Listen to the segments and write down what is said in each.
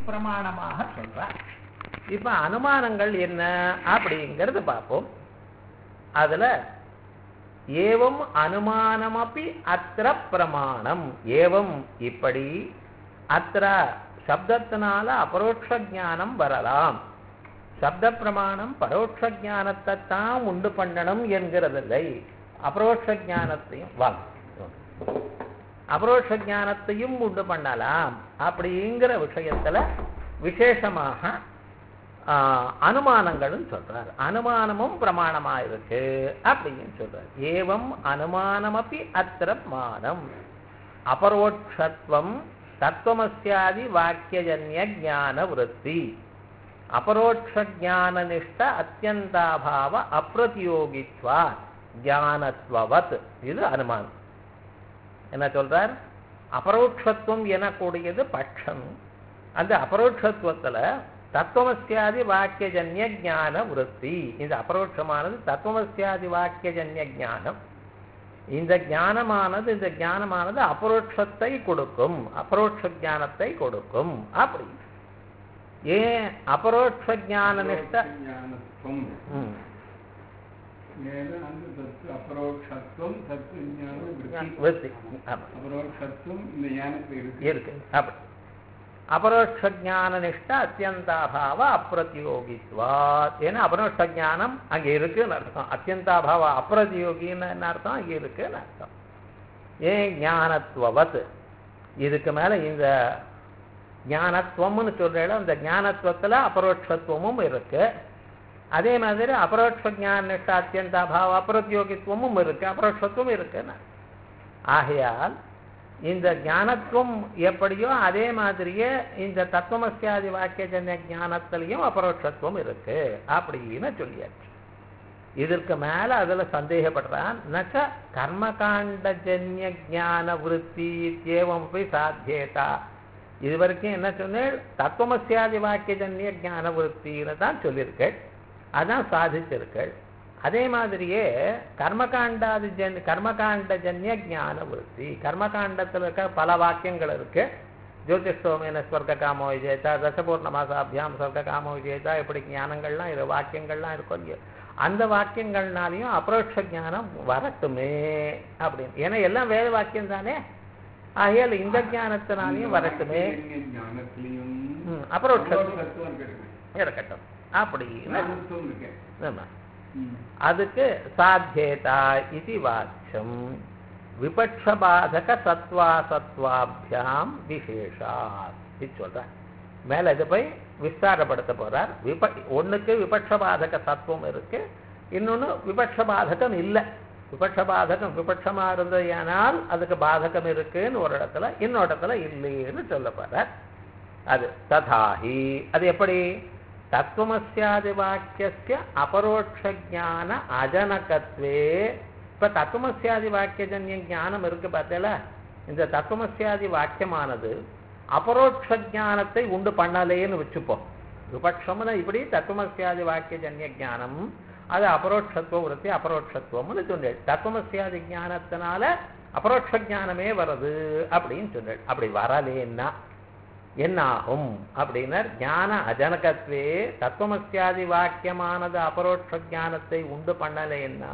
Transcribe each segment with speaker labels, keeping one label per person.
Speaker 1: பிரமாணமாக சொல்றார். இப்ப அனுமானங்கள் என்ன அப்படிங்கிறது பார்ப்போம். அதுல ஏவம் அனுமானமப்பி அத்திர பிரமாணம். ஏவம் இப்படி, அத்திர சப்தத்தினால அபரோக்ஷ ஞானம் வரலாம். சப்த பிரமாணம் பரோட்ச ஞானத்தை தான் உண்டு பண்ணணும் என்கிறதில்லை. அபரோக்ஷ ஞானத்தையும் அபரோக்ஷ ஞானத்தையும் உண்டு பண்ணலாம் அப்படிங்கிற விஷயத்துல விசேஷமாக அனுமானங்களும் சொல்றார். அனுமானமும் பிரமாணமா இருக்கு அப்படின்னு சொல்றார். ஏவம் அனுமானமப்பி அத்திர பிரமாணம். அபரோட்சத்வம் தத்துவமஸ்யாதி வாக்கியஜன்ய ஞான விருத்தி. அபரோட்ச ஞானனிஷ்ட அத்தியந்தாபாவ அப்பிரதியோகித்வா ஞானத்வவத். இது அனுமானம். என்ன சொல்றார்? அபரோட்சத்துவம் எனக்கூடியது பட்சம். அந்த அபரோட்சத்துவத்துல தத்துவமஸ்யாதி வாக்கியஜன்ய ஞான விருத்தி. இந்த அபரோட்சமானது தத்துவமஸ்யாதி வாக்கியஜன்ய ஞானம். இந்த ஞானமானது அபரோட்சத்தை கொடுக்கும், அபரோட்ச ஞானத்தை கொடுக்கும். அப்படி ஏன் அபரோட்ச ஞான நிஷ்ட இருக்கு. அப்படி அபரோட்ச ஞான நிஷ்ட அத்தியந்தாபாவ அப்பிரதியோகித்வா. ஏன்னா அபரோட்ச ஞானம் அங்க இருக்குன்னு அர்த்தம். அத்தியந்தாபாவ அப்பிரதியோகின்னு என்ன அர்த்தம்? அங்க இருக்குன்னு அர்த்தம். ஏன் ஞானத்துவவத். இதுக்கு மேல இந்த ஞானத்துவம்னு சொல்ற அந்த ஞானத்துவத்துல அபரோட்சத்துவமும் இருக்கு. அதே மாதிரி அபரோட்ச ஞான நிஷ்ட அத்தியந்தாபாவ அப்பிரதியோகித்துவமும் இருக்கு, அபரோட்சத்துவம் இருக்குன்னு. ஆகையால் இந்த ஞானத்துவம் எப்படியோ அதே மாதிரியே இந்த தத்துவமஸ்யாதி வாக்கியஜன்ய ஞானத்திலையும் அபரோட்சத்துவம் இருக்கு அப்படின்னு சொல்லியாச்சு. இதற்கு மேல அதுல சந்தேகப்படுறான். நச்ச கர்மகாண்டஜன்ய ஞான விருத்தி ஏவம் போய் சாத்தியதா. இது வரைக்கும் என்ன சொன்னேன்? தத்துவமஸ்யாதி வாக்கியஜன்ய ஞான விருத்தின்னு தான் சொல்லியிருக்கள், அதான் சாதிச்சிருக்கள். அதே மாதிரியே கர்மகாண்டஜன்ய ஞான விருத்தி. கர்மகாண்டத்தில் இருக்க பல வாக்கியங்கள் இருக்கு. ஜோதிஷ்டோமேன ஸ்வர்க காமோ விஜேதா, தசபூர்ணமாசாபியாம் ஸ்வர்க காமோ விஜேதா, இப்படி ஞானங்கள்லாம் வாக்கியங்கள்லாம் இருக்கும். அந்த வாக்கியங்கள்னாலையும் அபரோட்ச ஞானம் வரட்டுமே அப்படின்னு. ஏன்னா எல்லாம் வேத வாக்கியம் தானே. ஆகையால் இந்த ஞானத்தினாலையும் வரட்டுமே, அபரோட்சத்துவம் இருக்கட்டும் அப்படின்னு அதுக்கு சாத்தியதா இது வாச்சியம். விபட்சபாதக சத்வாசத்வாபியாம் விசேஷாத் சொல்ற. மேல இது போய் விஸ்தாரப்படுத்த போறார். ஒண்ணுக்கு விபட்சபாதக சத்துவம் இருக்கு, இன்னொன்னு விபட்சபாதகம் இல்லை. விபட்சபாதகம் விபட்சமா இருந்ததுனால் அதுக்கு பாதகம் இருக்குன்னு ஒரு இடத்துல, இன்னொரு இடத்துல இல்லைன்னு சொல்ல போறார். அது ததாஹி. அது எப்படி? தத்துவமஸ்யாதி வாக்கியஸ்ய அபரோக்ஷ ஞான அஜனகத்வே. இப்ப தத்துவமஸ்யாதி வாக்கியஜன்ய ஞானம் இருக்கு பார்த்தல. இந்த தத்துவமஸ்யாதி வாக்கியமானது அபரோக்ஷ ஞானத்தை உண்டு பண்ணலேன்னு வச்சுப்போம். விபட்சம்னு இப்படி தத்துவமஸ்யாதி வாக்கியஜன்ய ஞானம் அது அபரோட்சத்துவம் விருத்தி அபரோட்சத்துவம்னு சொன்னேன். தத்துவமஸ்யாதி ஞானத்தினால அபரோட்ச ஞானமே வருது அப்படின்னு சொன்னேன். அப்படி வரலேன்னா என்ன ஆகும் அப்படின்னா, ஞான அஜனகத்வே தத்துவமஸ்யாதி வாக்கியமானது அபரோட்ச ஞானத்தை உண்டு பண்ணலைன்னா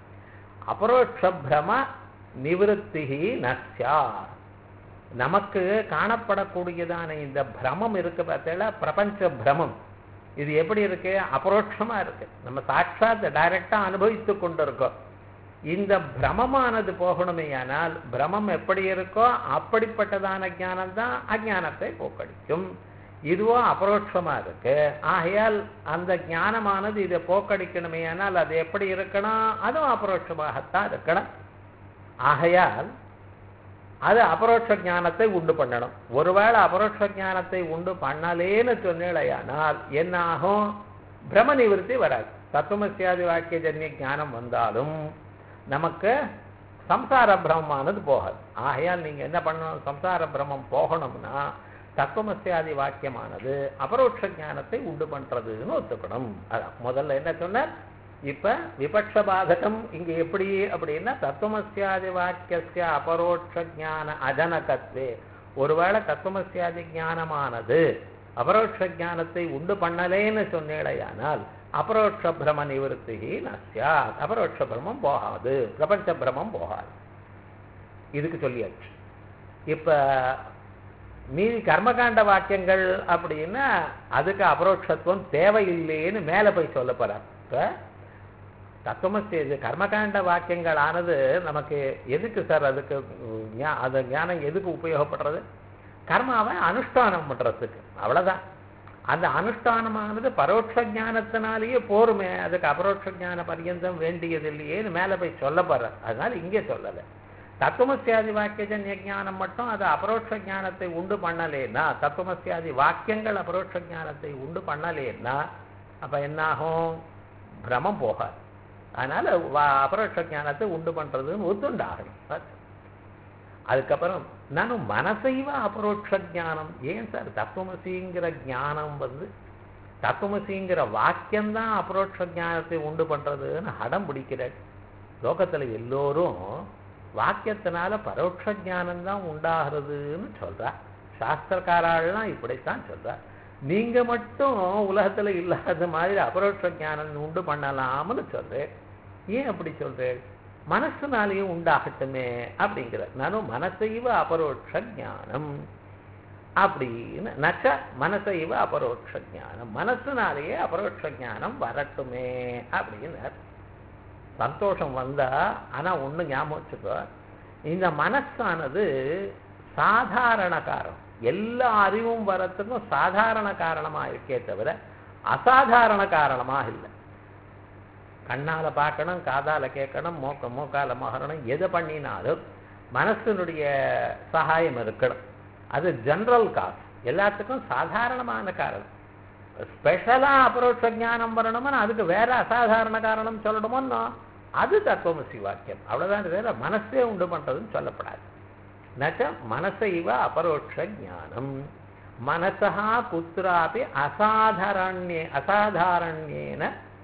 Speaker 1: அபரோட்ச பிரம நிவிருத்தி நஸ்யா. நமக்கு காணப்படக்கூடியதான இந்த பிரமம் இருக்கு பார்த்தா, பிரபஞ்ச பிரமம், இது எப்படி இருக்கு? அபரோட்சமா இருக்கு. நம்ம சாட்சாத் டைரக்டா அனுபவித்து கொண்டிருக்கோம். இந்த பிரமமானது போகணுமே ஆனால் பிரமம் எப்படி இருக்கோ அப்படிப்பட்டதான ஞானம் தான் அஜானத்தை போக்கடிக்கும். இதுவோ அபரோட்சமா இருக்கு. ஆகையால் அந்த ஞானமானது இதை போக்கடிக்கணுமே ஆனால் அது எப்படி இருக்கணும்? அதுவும் அபரோட்சமாகத்தான் இருக்கணும். ஆகையால் அது அபரோட்ச ஞானத்தை உண்டு பண்ணணும். ஒருவேளை அபரோட்ச ஞானத்தை உண்டு பண்ணலேன்னு சொன்னேனால் என்ன ஆகும்? பிரம நிவர்த்தி வராது. தத்துவமஸ்யாதி வாக்கியஜன்ய ஞானம் வந்தாலும் நமக்கு சம்சார பிரமமானது போகாது. ஆகையால் நீங்க என்ன பண்ணணும்? சம்சார பிரமம் போகணும்னா தத்துவமஸ்யாதி வாக்கியமானது அபரோட்ச ஞானத்தை உண்டு பண்றதுன்னு ஒத்துக்கணும். அதான் முதல்ல என்ன சொன்னார். இப்ப விபட்ச பாதகம் இங்க எப்படி அப்படின்னா, தத்துவமஸ்யாதி வாக்கிய அபரோட்ச ஞான அஜனகத்வே. ஒருவேளை தத்துவமஸ்யாதி ஞானமானது அபரோட்ச ஞானத்தை உண்டு பண்ணலேன்னு சொன்னேடையானால் அபரோட்ச பிரம நிவர்த்தி நஸ்யாத், அபரோட்ச பிரமம் போகாது, பிரபஞ்ச பிரமம் போகாது. இதுக்கு சொல்லியாச்சு. இப்ப மீதி கர்மகாண்ட வாக்கியங்கள் அப்படின்னா அதுக்கு அபரோட்சத்துவம் தேவையில்லைன்னு மேல போய் சொல்ல போறார். இப்ப தத்துவமசி இது கர்மகாண்ட வாக்கியங்கள் ஆனது நமக்கு எதுக்கு சார்? அதுக்கு அது ஞானம் எதுக்கு உபயோகப்படுறது? கர்மாவை அனுஷ்டானம் பண்றதுக்கு, அவ்வளவுதான். அந்த அனுஷ்டானமானது பரோட்ச ஞானத்தினாலேயே போருமே, அதுக்கு அபரோட்ச ஞான பரியந்தம் வேண்டியது இல்லையேன்னு மேல போய் சொல்ல போற. அதனால இங்கே சொல்லலை. தத்துவமசியாதி வாக்கியஜன்ய ஞானம் மட்டும் அது அபரோட்ச ஞானத்தை உண்டு பண்ணலேன்னா, தத்துவமசியாதி வாக்கியங்கள் அபரோட்ச ஞானத்தை உண்டு பண்ணலேன்னா அப்ப என்னாகும்? பிரமம் போகாது. அதனால அபரோட்ச ஞானத்தை உண்டு பண்றதுன்னு ஒத்துண்டாகணும். அதுக்கப்புறம் நானும் மனசைவ அபரோட்ச ஞானம். ஏன் சார் தத்துவமசிங்கிற ஞானம் தத்துவமசிங்கிற வாக்கியம்தான் அபரோட்ச ஞானத்தை உண்டு பண்றதுன்னு அடம் பிடிக்கிறார். லோகத்துல எல்லோரும் வாக்கியத்தினால பரோட்ச ஞானம்தான் உண்டாகிறதுன்னு சொல்றா. சாஸ்திரக்காரெல்லாம் இப்படித்தான் சொல்றா. நீங்க மட்டும் உலகத்துல இல்லாத மாதிரி அபரோட்ச ஞானம் உண்டு பண்ணலாம்னு சொல்றேன். ஏன் அப்படி சொல்றேன்? மனசுனாலேயும் உண்டாகட்டுமே அப்படிங்கிற. நானும் மனசைவ அபரோட்ச ஞானம் அப்படின்னு நச்ச மனசைவ அபரோட்ச ஞானம், மனசுனாலேயே அபரோட்ச ஞானம் வரட்டுமே அப்படின்னு. சந்தோஷம் வந்தா, ஆனா ஒண்ணு ஞாபகம் வச்சுக்கோ, இந்த மனசானது சாதாரண காரணம். எல்லா அறிவும் வரத்துக்கும் சாதாரண காரணமா இருக்கே தவிர அசாதாரண காரணமாக இல்லை. கண்ணால பார்க்கணும், காதால கேட்கணும், மூக்கால மகரணும், எதை பண்ணினாலும் மனசினுடைய சகாயம் இருக்கணும். அது ஜெனரல் காஸ், எல்லாத்துக்கும் சாதாரணமான காரணம். ஸ்பெஷலா அபரோட்ச ஞானம் வரணும்னா அதுக்கு வேற அசாதாரண காரணம் சொல்லணுமோ, அது தத்துவமசி வாக்கியம். அவ்வளவுதான், வேற மனசே உண்டு பண்றதுன்னு சொல்லப்படாது. நச்ச மனசைவ அபரோட்ச ஞானம் மனசா குத்திராபி அசாதாரண்யேன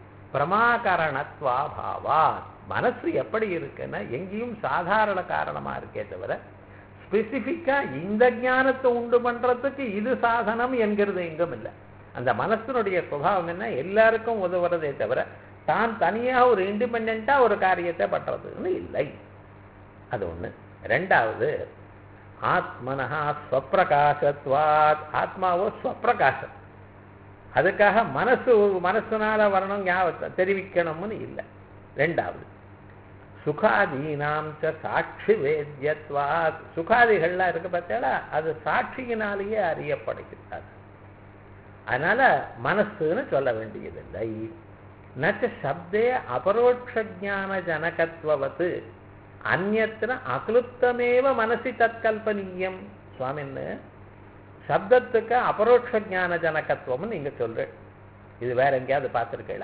Speaker 1: பிரமாகரணத்வாபாவா. மனசு எப்படி இருக்குன்னா எங்கேயும் சாதாரண காரணமா இருக்கே தவிர ஸ்பெசிபிக்கா இந்த ஞானத்தை உண்டு பண்றதுக்கு இது சாதனம் என்கிறது எங்கும் இல்லை. அந்த மனசனுடைய சுபாவம் என்ன? எல்லாருக்கும் உதவுறதே தவிர தான் தனியா ஒரு இண்டிபெண்டா ஒரு காரியத்தை பண்றதுன்னு இல்லை. அது ஒண்ணு. ரெண்டாவது, ஆத்மனஹா ஸ்வப்பிரகாசத்வாத். ஆத்மாவோ ஸ்வப்பிரகாசம். அதுக்காக மனசுனால வரணும் தெரிவிக்கணும்னு இல்லை. ரெண்டாவது, சுகாதீனாம் சாட்சி வேத்யத்வாத். சுகாதிகள்லாம் இருக்கு பார்த்தா அது சாட்சியினாலேயே அறியப்படுகிறது. அதனால மனசுன்னு சொல்ல வேண்டியதில்லை. நச்ச சப்தே அபரோட்ச ஞான ஜனகத்வவத் அந்யத்ர அக்லுப்தமேவ மனசி தற்கல்பனீயம். சுவாமின்னு சப்தத்துக்கு அபரோட்ச ஞான ஜனகத்துவம்னு நீங்க சொல்ற. இது வேற எங்கேயாவது பார்த்துருக்கீங்களா?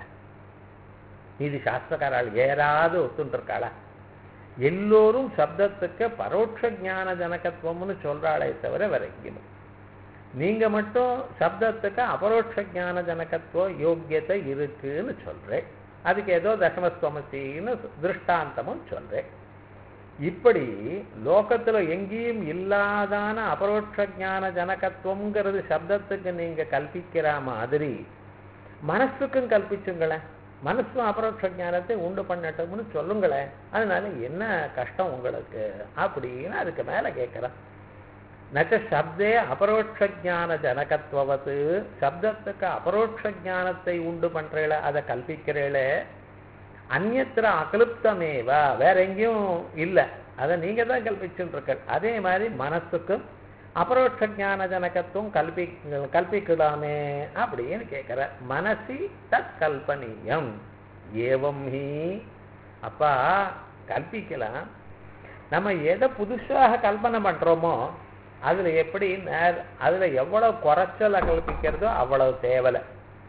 Speaker 1: நீதி சாஸ்திரக்காரால் ஏறாவது ஒத்துருக்காளா? எல்லோரும் சப்தத்துக்கு பரோட்ச ஞான ஜனகத்துவம்னு சொல்றாளே தவிர வேற எங்கேயும். நீங்க மட்டும் சப்தத்துக்கு அபரோட்ச ஞான ஜனகத்துவ யோக்கியத்தை இருக்குன்னு சொல்றேன். அதுக்கு ஏதோ தசமஸ்வமசின்னு திருஷ்டாந்தமும் சொல்றேன். இப்படி லோகத்துல எங்கேயும் இல்லாதான அபரோட்ச ஞான ஜனகத்துவம்ங்கிறது சப்தத்துக்கு நீங்க கல்பிக்கிற மாதிரி மனசுக்கும் கல்பிச்சுங்களேன். மனசும் அபரோட்ச ஞானத்தை உண்டு பண்ணட்டும்னு சொல்லுங்களேன். அதனால என்ன கஷ்டம் உங்களுக்கு அப்படின்னு அதுக்கு மேல கேட்கிறேன். நச்ச சப்தே அபரோட்ச ஞான ஜனகத்துவத்து. சப்தத்துக்கு அபரோட்ச ஞானத்தை உண்டு பண்றேல, அதை கல்பிக்கிறேல. அந்நியத்திர அகலுப்தமேவா, வேற எங்கேயும் இல்லை, அதை நீங்க தான் கல்பிச்சுட்டு இருக்க. அதே மாதிரி மனசுக்கும் அபரோட்ச ஞான ஜனகத்துவம் கல்பிக்கலாமே அப்படின்னு கேட்கிற. மனசி தத் கல்பனீயம் ஏவம் ஹி. அப்பா கல்பிக்கலாம். நம்ம எதை புதுசாக கல்பனை பண்றோமோ அதுல எப்படி அதுல எவ்வளவு குறைச்சலை கல்பிக்கிறதோ அவ்வளவு தேவலை.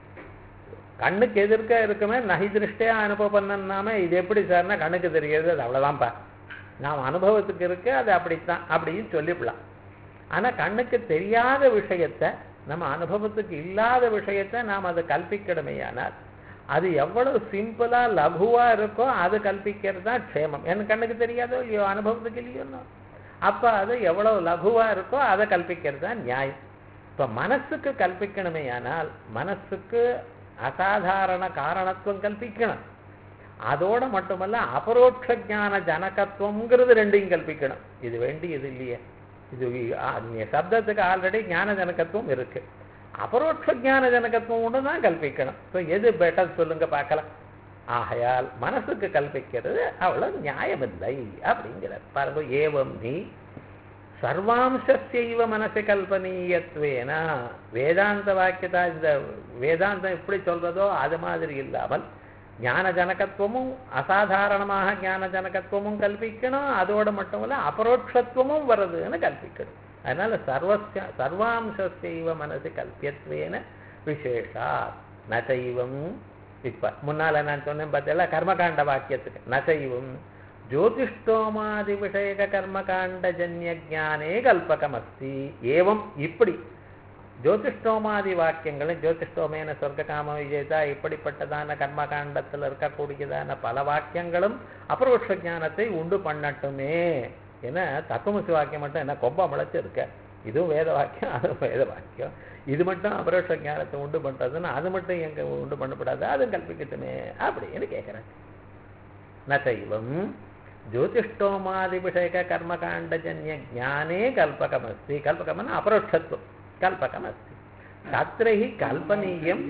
Speaker 1: கண்ணுக்கு எதிர்க்க இருக்குமே நகை திருஷ்டியா அனுபவம் பண்ணாம இது எப்படி சார்னா கண்ணுக்கு தெரிகிறது, அது அவ்வளவுதான்ப்பா. நாம் அனுபவத்துக்கு இருக்கு, அது அப்படித்தான் அப்படின்னு சொல்லிவிடலாம். ஆனா கண்ணுக்கு தெரியாத விஷயத்தை, நம்ம அனுபவத்துக்கு இல்லாத விஷயத்தை நாம் அதை கல்பிக்கணுமேயானால் அது எவ்வளவு சிம்பிளா லகுவா இருக்கோ அது கல்பிக்கிறது தான் க்ஷேமம். எனக்கு கண்ணுக்கு தெரியாதோ இல்லையோ, அனுபவத்துக்கு இல்லையோன்னு, அப்ப அது எவ்வளவு லகுவா இருக்கோ அதை கல்பிக்கிறது தான் நியாயம். இப்போ மனசுக்கு கல்பிக்கணுமே ஆனால் மனசுக்கு அசாதாரண காரணத்துவம் கல்பிக்கணும். அதோட மட்டுமல்ல அபரோட்ச ஞான ஜனகத்துவங்கிறது ரெண்டையும் கல்பிக்கணும். இது வேண்டியது இல்லையே. இது சப்தத்துக்கு ஆல்ரெடி ஞான ஜனகத்துவம் இருக்கு. அபரோட்ச ஞான ஜனகத்துவம் ஒன்று தான் கல்பிக்கணும். ஸோ எது பெட்டர் சொல்லுங்க பார்க்கலாம். ஆகையால் மனசுக்கு கல்பிக்கிறது அவ்வளவு நியாயமில்லை அப்படிங்கிறார். பாருங்க, ஏவம் நீ சர்வாம்சைவ மனசு கல்பனீயத்வேன வேதாந்த வாக்கியதா இந்த வேதாந்தம் எப்படி சொல்றதோ அது மாதிரி இல்லாமல் ஞான ஜனகத்துவமும் அசாதாரணமாக ஞான ஜனகத்துவமும் கல்பிக்கணும். அதோடு மட்டுமல்ல அபரோட்சத்துவமும் வருதுன்னு கல்பிக்கணும். அதனால சர்வாம்சைவ மனசு கல்பியத்வேன விசேஷா நசைவம். இப்ப முன்னால நான் சொன்னேன் பார்த்தீங்களா கர்மகாண்ட வாக்கியத்துக்கு நசைவம் ஜோதிஷ்டோமாதி விஷயக கர்மகாண்ட ஜன்ய ஜானே கல்பகமஸ்தி. ஏவம் இப்படி ஜோதிஷ்டோமாதி வாக்கியங்களும் ஜோதிஷ்டோமேன சொர்க்க காம விஜேதா இப்படிப்பட்டதான கர்மகாண்டத்தில் இருக்கக்கூடியதான பல வாக்கியங்களும் அபரோட்ச ஞானத்தை உண்டு பண்ணட்டுமே. ஏன்னா தத்துவமசி வாக்கியம் மட்டும் என்ன கொப்பா முளைச்சு இருக்க, இதுவும் வேத வாக்கியம் அதுவும் வேத வாக்கியம். இது மட்டும் அபரோட்ச ஞானத்தை உண்டு பண்றதுன்னு அது மட்டும் எங்க உண்டு பண்ணப்படாது, அதுவும் கல்பிக்கட்டுமே அப்படின்னு கேட்கிறேன். நசைவம் ஜோதிஷ்டோமாதி விஷயக கர்மகாண்டஜன்ய ஜானே கல்பகமஸ்தி. கல்பகம்னா அபரோட்சத்துவம் கல்பகமஸ்தி. தத்ர ஹி கல்பனீயம்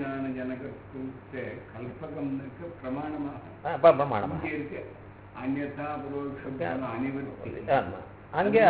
Speaker 1: பிரமாணமாக அங்கே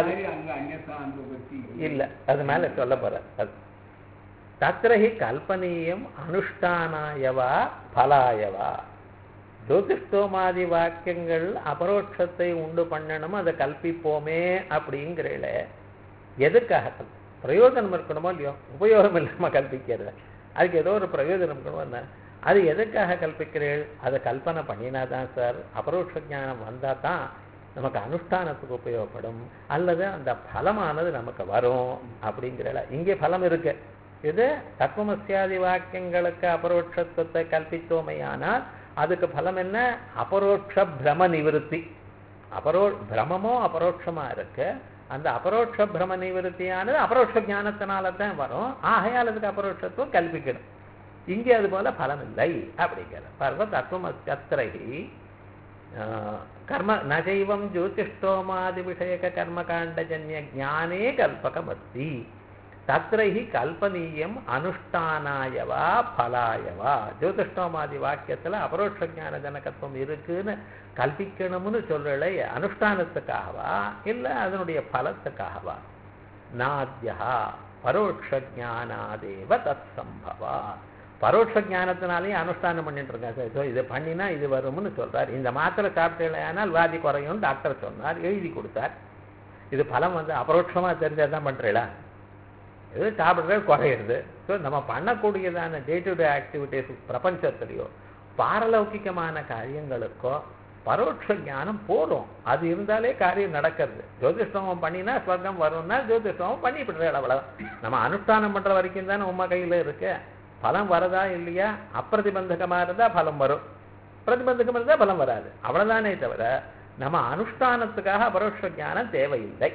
Speaker 1: இல்ல, அது மேல சொல்ல போற. தத்ர ஹி கல்பனீயம் அனுஷ்டானாயவா பலாயவா. ஜோதிஷ்டோமாதி வாக்கியங்கள் அபரோட்சத்தை உண்டு பண்ணணும், அதை கல்பிப்போமே அப்படிங்கிறல எதுக்காக பிரயோஜனம் இருக்கணுமோ இல்லையோ, உபயோகம் இல்லாமல் கல்பிக்கிறது. அதுக்கு ஏதோ ஒரு பிரயோஜனம் இருக்கணும்னா அது எதுக்காக கல்பிக்கிறீர்கள்? அதை கல்பனை பண்ணினா தான் சார் அபரோட்ச ஞானம் வந்தால் தான் நமக்கு அனுஷ்டானத்துக்கு உபயோகப்படும், அல்லது அந்த பலமானது நமக்கு வரும் அப்படிங்கிறல. இங்கே பலம் இருக்கு. இது தத்துவமஸ்யாதி வாக்கியங்களுக்கு அபரோட்சத்துவத்தை கல்பித்தோமையானால் அதுக்கு பலம் என்ன? அபரோட்ச பிரம நிவர்த்தி. பிரமமோ அபரோட்சமா இருக்கு. அந்த அபரோட்ச பிரம நிவர்த்தியானது அபரோட்ச ஞானத்தினால தான் வரும். ஆகையால் அதுக்கு அபரோட்சத்துவம் கல்பிக்கணும். இங்கே அது போல பலம் இல்லை அப்படிங்கிற பர்வ தத்துவமஸ்தி கர்ம நைவம் ஜோதிஷ்டோமாதி விஷயக கர்மகாண்டஜன்ய ஞானே கல்பகமஸ்தி. தத்ர ஹி கல்பனீயம் அனுஷ்டானாயவா பலாயவா. ஜோதிஷ்டோமாதி வாக்கியத்துல அபரோட்ச ஞான ஜனகத்துவம் இருக்குன்னு கல்பிக்கணும்னு சொல்லலை, அனுஷ்டானத்துக்காகவா இல்ல அதனுடைய பலத்துக்காகவா? நாத்யா பரோட்ச ஞானாதேவ தத் சம்பவா. பரோட்ச ஞானத்தினாலேயும் அனுஷ்டானம் பண்ணிட்டு இருக்காங்க. ஸோ இதை பண்ணினா இது வரும்னு சொல்றார். இந்த மாத்திரை சாப்பிட்டேனால் வாதி குறையும் டாக்டர் சொன்னார், எழுதி கொடுத்தார். இது பலம் அபரோட்சமா தெரிஞ்சதான் பண்றீங்களா? இது சாப்பிட்றது குறையிறது. ஸோ நம்ம பண்ணக்கூடியதான டே டு டே ஆக்டிவிட்டிஸ் பிரபஞ்சத்திலையோ பாரலௌகிகமான காரியங்களுக்கோ பரோட்ச ஞானம் போதும். அது இருந்தாலே காரியம் நடக்கிறது. ஜோதிஷ்டமம் பண்ணினா ஸ்வர்க்கம் வரும்னா ஜோதிஷ்டமம் பண்ணிவிடுற அவ்வளவு. நம்ம அனுஷ்டானம் பண்ற வரைக்கும் தானே உமா கையில இருக்கு. பலம் வரதா இல்லையா? அப்பிரதிபந்தகமா இருந்தா பலம் வரும், பிரதிபந்தகம் இருந்தா பலம் வராது. அவ்வளவுதானே தவிர நம்ம அனுஷ்டானத்துக்காக பரோட்ச ஞானம் தேவையில்லை.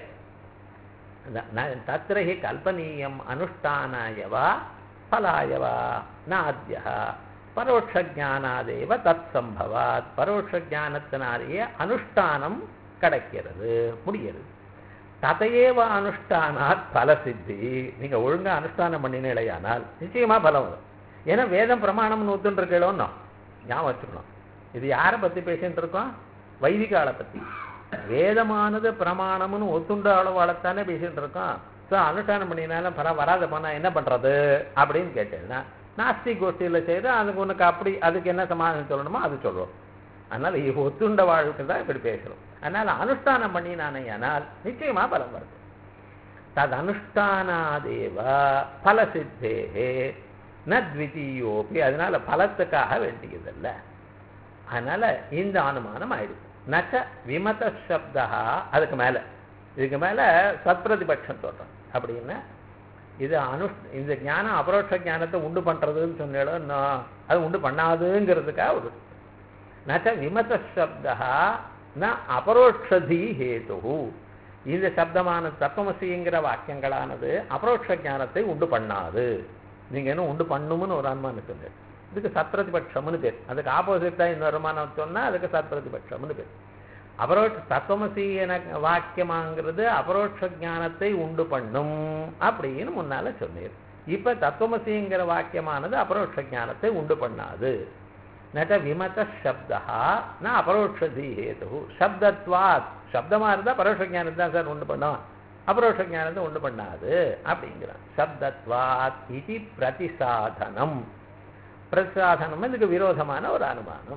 Speaker 1: தத்ர ஹி கல்பனீயம் அனுஷ்டானாயவா பலாயவா நாத்யா பரோட்ச ஞானாதேவ தத் சம்பவாத். பரோட்ச ஞானத்தினாலேயே அனுஷ்டானம் கிடைக்கிறது, முடிகிறது. ததையேவ அனுஷ்டானாத் பல சித்தி. நீங்க ஒழுங்கா அனுஷ்டானம் பண்ணினேலையானால் நிச்சயமா பலம் வரும். ஏன்னா வேதம் பிரமாணம்னு ஒத்துன்னு இருக்கேளோன்னு ஞாபகம் வச்சுக்கணும். இது யாரை பத்தி பேசிட்டு இருக்கோம்? வைதிகாலை பத்தி. வேதமானது பிரமாணம்னு ஒத்துண்ட அளவாளத்தானே பேசிட்டு இருக்கோம். ஸோ அனுஷ்டானம் பண்ணினாலும் பல வராத போனா என்ன பண்றது அப்படின்னு கேட்டேன்னா நாஸ்தி கோஷ்டியில் செய்து அதுக்கு உனக்கு அப்படி அதுக்கு என்ன சமாதானம் சொல்லணுமோ அது சொல்றோம். அதனால ஒத்துண்ட வாழ்க்கை தான் இப்படி பேசுறோம். அதனால அனுஷ்டானம் பண்ணினானால் நிச்சயமா பலம் வருது. தது அனுஷ்டானாதேவ பல சித்தே நத்விதீயோபி. அதனால பலத்துக்காக வேண்டியதில்ல. அதனால இந்த அனுமானம் ஆயிடுச்சு. நச்ச விமத சப்தா. அதுக்கு மேல இதுக்கு மேல சத்பிரதிபட்சம் சொல்றோம். அப்படின்னா இது இந்த ஞானம் அபரோட்ச ஞானத்தை உண்டு பண்றதுன்னு சொன்னாலும் அது உண்டு பண்ணாதுங்கிறதுக்காக ஒரு நச்ச விமத சப்தா ந அபரோட்சதி ஹேது. இந்த சப்தமான தத்துவமசிங்கிற வாக்கியங்களானது அபரோட்ச ஞானத்தை உண்டு பண்ணாது. நீங்க என்ன உண்டு பண்ணும்னு ஒரு அனுமானம் சொன்னது. இதுக்கு சத்பிரதிபட்சம்னு பேர். அதுக்கு ஆப்போசிட்டா இன்னொரு அனுமானம் சொன்னா அதுக்கு சத்பிரதிபட்சம்னு பேர். அபரோட்ச தத்துவமசி என வாக்கியமாங்கிறது அபரோட்ச ஞானத்தை உண்டு பண்ணும் அப்படின்னு முன்னால சொன்னீர். இப்ப தத்துவமசிங்கிற வாக்கியமானது அபரோட்ச ஞானத்தை உண்டு பண்ணாது. நட விமத சப்தா ந அபரோட்சதி ஹேது சப்தத்வாத். சப்தமா இருந்தா பரோட்ச ஞானத்தை தான் சார் உண்டு பண்ணும், அபரோட்ச ஞானத்தை உண்டு பண்ணாது அப்படிங்கிறான். சப்தத்வாத் இது பிரதிசாதனம். பிரதிசாதனம் இதுக்கு விரோதமான ஒரு அனுமானம்.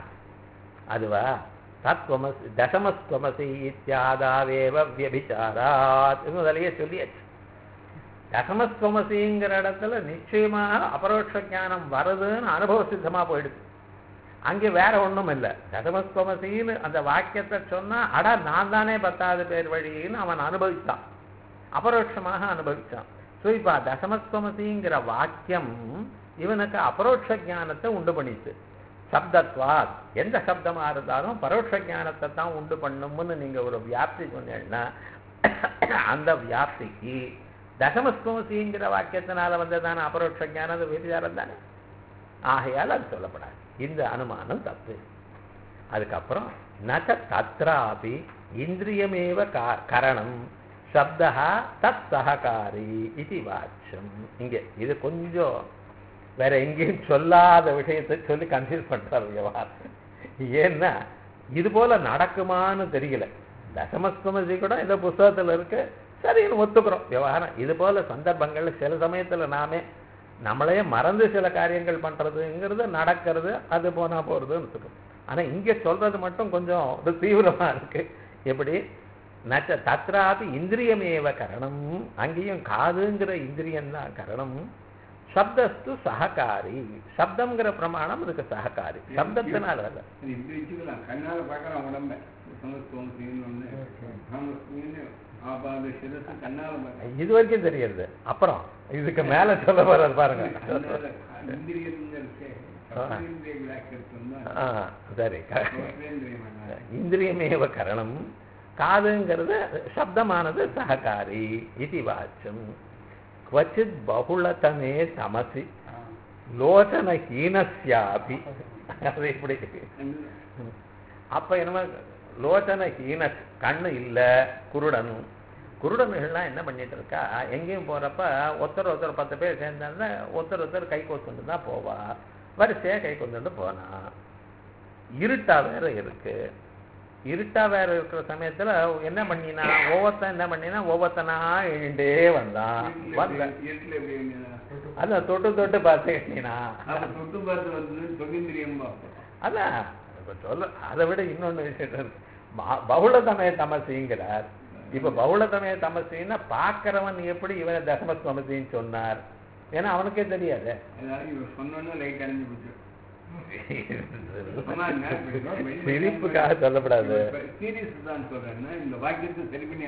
Speaker 1: அதுவா தத்துவமசி தசமஸ்துவமசி இத்தியாதாவேவ வியபிச்சாராத் முதலையே சொல்லியாச்சு. தசமஸ்துவமசிங்கிற இடத்துல நிச்சயமாக அபரோட்ச ஞானம் வருதுன்னு அனுபவ சித்தமா போயிடுது. அங்கே வேற ஒன்றும் இல்லை. தசமஸ்துவமசின்னு அந்த வாக்கியத்தை சொன்னா அட நான் தானே 10வது பேர் வழின்னு அவன் அனுபவித்தான், அபரோட்சமாக அனுபவித்தான். ஸோ இப்போ தசமஸ்துவமசிங்கிற வாக்கியம் இவனுக்கு அபரோட்ச ஞானத்தை உண்டு பண்ணிச்சு. சப்தத்வாத் எந்த சப்தமா இருந்தாலும் பரோட்ச ஞானத்தை தான் உண்டு பண்ணும்னு நீங்க ஒரு வியாப்தி சொன்னீங்கன்னா அந்த வியாப்திக்கு தசமஸ்துவமசிங்கிற வாக்கியத்தினால வந்ததான அபரோட்ச ஞான விபச்சாரம் தானே. ஆகையால் அது சொல்லப்படாது. இந்த அனுமானம் தப்பு. அதுக்கப்புறம் நச்ச தத்ராபி இந்திரியமேவ கரணம் சப்தா தத் சககாரி இது வாட்சம். இங்க இது கொஞ்சம் வேற எங்கேயும் சொல்லாத விஷயத்தை சொல்லி கன்ஃபியூஸ் பண்றாரு விவகாரம். ஏன்னா இது போல நடக்குமான்னு தெரியல. தசமஸ்துவமசி கூட இந்த புஸ்தகத்துல இருக்கு, சரின்னு ஒத்துக்கிறோம் விவகாரம். இது போல சந்தர்ப்பங்கள்ல சில சமயத்துல நம்மளே மறந்து சில காரியங்கள் பண்றதுங்கிறது நடக்கிறது, அது போனா போறதுன்னு இருக்கும். ஆனா இங்க சொல்றது மட்டும் கொஞ்சம் ஒரு தீவிரமா இருக்கு. எப்படி நச்ச தத்ராபி இந்திரியமேவ கரணம், அங்கேயும் காதுங்கிற இந்திரியம் தான் கரணம். சப்தஸ்து சககாரி, சப்தம்ங்கிற பிரமாணம் இதுக்கு சககாரி. சப்தத்தினால
Speaker 2: கண்ணால பார்க்கலாம் உடம்ப
Speaker 1: இது வரைக்கும் தெரியுது. அப்புறம் இதுக்கு மேல சொல்ல போறது பாருங்க. சரி, இந்திரியமேவ கரணம், காதுங்கிறது சப்தமானது சககாரி இது வாச்சம். क्वचित् बहुलतमे तमसि லோச்சனஹீனஸ்யாபி. அது எப்படி அப்ப என்ன லோச்சனஹீன கண்ணு இல்லை, குருடனுகள்லாம் என்ன பண்ணிட்டு இருக்கா, எங்கேயும் போறப்ப ஒருத்தர் 10 பேர் சேர்ந்தாருன்னா ஒருத்தர் கை கோத்துட்டு தான் போவா, வரிசையா கை கொண்டுட்டு போனா. இருட்டா வேற இருக்கு. இருட்டா வேற இருக்கிற சமயத்துல என்ன பண்ணினா ஒவ்வொருத்தனா எழுண்டே வந்தான். அதான் தொட்டு பார்த்து எண்ணினா அதான் இப்ப சொல்ல. அதை விட இன்னொன்னு விஷயம் இருக்கு. பகுளதமய தமசிங்கிறார். இப்ப பகுளதமய தமசின்னா பாக்கிறவன் எப்படி இவனை தசமஸ்துவமசின்னு சொன்னார்? ஏன்னா அவனுக்கே தெரியாது. சிரிப்புக்காக சொல்லப்படாது.
Speaker 2: இந்த வாக்கியத்தை சரி பண்ணி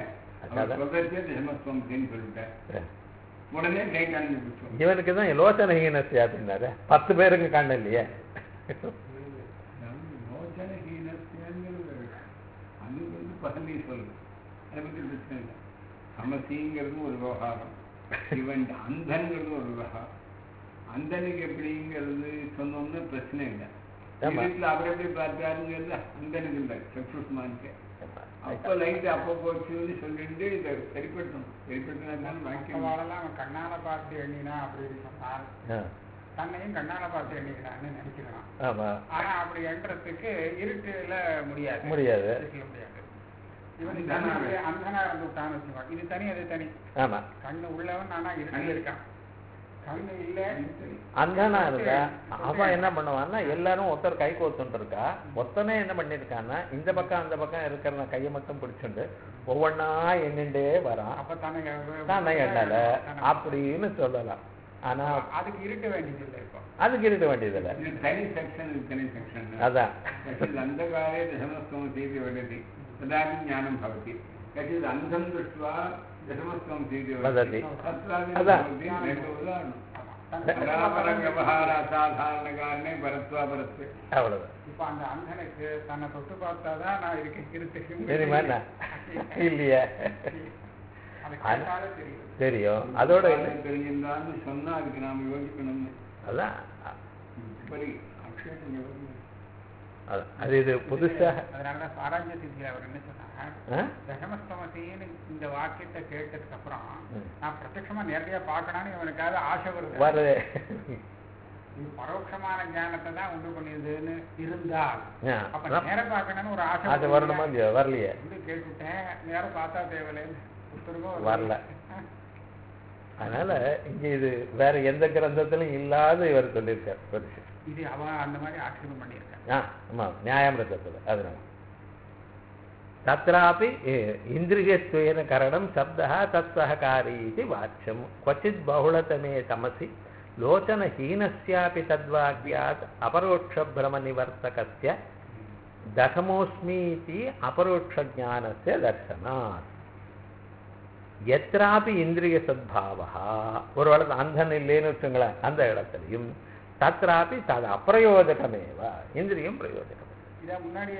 Speaker 2: உடனே
Speaker 1: இவனுக்கு தான் லோச்சனஹீனஸ்யா அப்படின்னாரு. 10 பேருக்கு கண்ணு இல்லையே.
Speaker 2: அது வந்து பசங்க சொல்லுது, அதை பத்தி பிரச்சனை இல்லை. சமசிங்கிறது ஒரு விவகாரம், இவன் அந்தன்கிறது ஒரு விவகாரம். அந்தனுக்கு எப்படிங்கிறது சொன்னோம்னா பிரச்சனை இல்லை. வீட்டில் அப்படி எப்படி பார்த்தாருங்கிறது அந்தனுக்கு இல்லை, சக்ஷுஷ்மானுக்கு. அப்போ லைட் அப்போ போச்சுன்னு சொல்லிட்டு இதை சரிப்படுத்தணும்.
Speaker 3: அவன் கண்ணால பார்த்து எண்ணினா அப்படின்னு சொன்னார், தன்னையும் கண்ணால பார்த்து எண்ணிக்கிறான்னு நினைக்கிறான். ஆனா அப்படி எண்றதுக்கு இருட்டுல முடியாது. இவன் அந்தனா இருந்து விட்டான்னு வச்சுக்கோ, இது தனி அது தனி. கண்ணு உள்ளவன் ஆனா இருட்டுல இருக்கான், கண்ணு இல்ல
Speaker 1: அந்தனா இருக்கா. அவன் என்ன பண்ணுவான்னா எல்லாரும் ஒருத்தர் கை கோத்துட்டு இருக்கா, ஒத்தனே என்ன பண்ணிருக்கான்னா இந்த பக்கம் அந்த பக்கம் இருக்கிற கையை மட்டும் பிடிச்சுட்டு ஒவ்வொன்னா எண்ணிண்டே வரான்.
Speaker 3: அப்ப
Speaker 1: தானே எண்ணல அப்படின்னு சொல்லலாம். ஆனா
Speaker 3: அதுக்கு இருக்க வேண்டியது இல்லை. இப்போ
Speaker 1: அதுக்கு இருக்க வேண்டியது இல்லை.
Speaker 2: தனி செக்ஷன்
Speaker 1: அதான்
Speaker 2: அந்த காலே தசமஸ்தவம் செய்து வததி ததாபி ஞானம் பவதி. கச்சித் அந்தம் திருஷ்டுவா தசமஸ்தவம் செய்து வததி. பராபர விவகார அசாதாரண காரணே பரத்வா பரத்து.
Speaker 1: அவ்வளவுதான்.
Speaker 3: இப்ப அந்த அந்தனுக்கு தன்னை தொட்டு பார்த்தாதான் நான் இருக்கேன்
Speaker 1: தெரியுமா இல்லையா?
Speaker 3: அதை கேட்டாலே தெரியும்.
Speaker 1: தெரியும். அதோட
Speaker 2: தெரிஞ்சிருந்தான்னு சொன்னா அதுக்கு நாம யோசிக்கணும்னு.
Speaker 1: அதான்
Speaker 2: இப்படி அக்ஷேபம்
Speaker 1: அது இது புதுசா.
Speaker 3: அதனால சாராஜ்ய சித்தியில் அவர் என்ன சொன்னாங்க, தசமஸ்தமசின்னு இந்த வாக்கியத்தை கேட்டதுக்கு அப்புறம் நான் பிரத்யட்சமா நேரடியா பார்க்கணும்னு இவனுக்காக ஆசை வருது. இது பரோட்சமான ஞானத்தை தான் உண்டு பண்ணியதுன்னு இருந்தால் அப்ப நேர பார்க்கணும்னு ஒரு ஆசை
Speaker 1: வரணுமா இல்லையா? வரலையே.
Speaker 3: கேட்டுட்டேன், நேரம் பார்த்தா தேவையில்லைன்னு
Speaker 1: வரல. அதனால இங்க இது வேற எந்த கிரந்தத்திலும் இல்லாத இவர் சொல்லியிருக்கார்.
Speaker 3: இது அவன் அந்த மாதிரி ஆட்சேபம் பண்ணியிருக்கான்.
Speaker 1: ஆமா, நியாயாமிருதத்துல. அதனால தத்ராபி இந்திரியத்வேன கரணம் சப்தः தத்சஹகாரி இது வாச்சியம். क्वचित् बहुलतमे तमसि लोचनहीनस्यापि तद्वाक्यात् अपरोक्षभ्रमनिवर्तकस्य दशमोऽस्मीति अपरोक्षज्ञानस्य दर्शनात्. எத்திராபி இந்திரிய சத்பாவா, ஒரு வளர்த்து அந்தன் இல்லைன்னு வச்சுங்களேன், அந்த இடத்துலையும் தத்ராபி தது அப்பிரயோஜகமேவ, இந்திரியம் பிரயோஜகம்.
Speaker 3: முன்னாடியே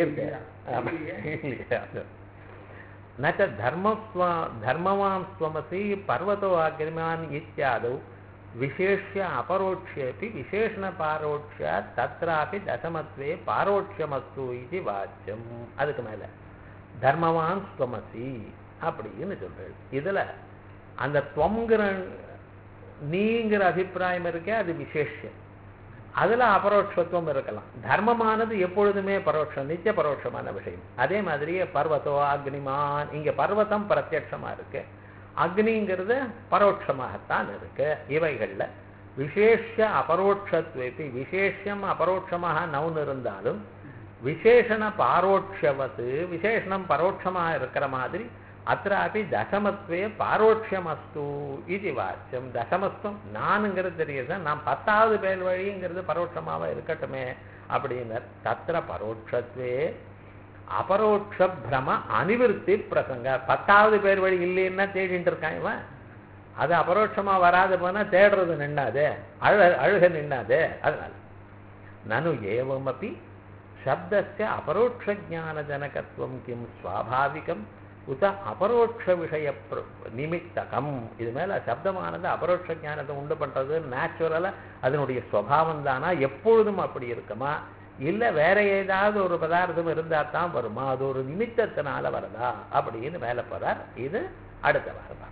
Speaker 1: நச்ச தர்மவான் ஸ்வமசி பர்வதோ அக்னிமான் இத்தியாதௌ விசேஷ்ய அபரோக்ஷேபி விசேஷண பாரோக்ஷ தத்ராபி தசமத்வே பாரோக்ஷமஸ்து இது வாச்சியம். அதுக்கு மேல தர்மவான் ஸ்வமசி அப்படின்னு சொல்றது. இதுல அந்த துவங்கிற நீங்கிற அபிப்பிராயம் இருக்கே, அது விசேஷம். அதுல அபரோட்சத்துவம் இருக்கலாம். தர்மமானது எப்பொழுதுமே பரோட்சம், நித்திய பரோட்சமான விஷயம். அதே மாதிரியே பர்வதோ அக்னிமான், இங்க பர்வதம் பிரத்யட்சமா இருக்கு, அக்னிங்கிறது பரோட்சமாகத்தான் இருக்கு. இவைகள்ல விசேஷ அபரோட்சத்வேபி, விசேஷம் அபரோட்சமாக நவுன் இருந்தாலும் விசேஷண பாரோட்சவத்து, விசேஷணம் பரோட்சமாக இருக்கிற மாதிரி அत्रापि தசமத்வே பாரோட்சமஸ்து இது வாச்சியம். தசமஸ்துவம் நானுங்கிறது தெரியுது, நான் 10வது பேர் வழிங்கிறது பரோட்சமாக இருக்கட்டுமே அப்படின்னார். தத்திர பரோட்சத்வே அபரோட்ச பிரம அனிவிருத்தி பிரசங்க. 10வது பேர் வழி இல்லைன்னா தேடிட்டு இருக்கான் இவன். அது அபரோட்சமா வராது போனா தேடுறது நின்னாதே, அழுக நின்னாதே. அதனால நனு ஏவமபி சப்தஸ்ய அபரோட்ச ஞான ஜனகத்துவம் கிம் ஸ்வாபாவிகம் உத அபரோட்ச விஷய நிமித்தகம். இது மேல சப்தமானது அபரோட்ச ஞானத்தை உண்டு பண்றது நேச்சுரலா அதனுடைய சுவாவம் தானா, எப்பொழுதும் அப்படி இருக்குமா, இல்ல வேற ஏதாவது ஒரு பதார்த்தம் இருந்தா தான் வருமா, அது ஒரு நிமித்தத்தினால வரதா அப்படின்னு மேல போறார். இது அடுத்த வாரம்.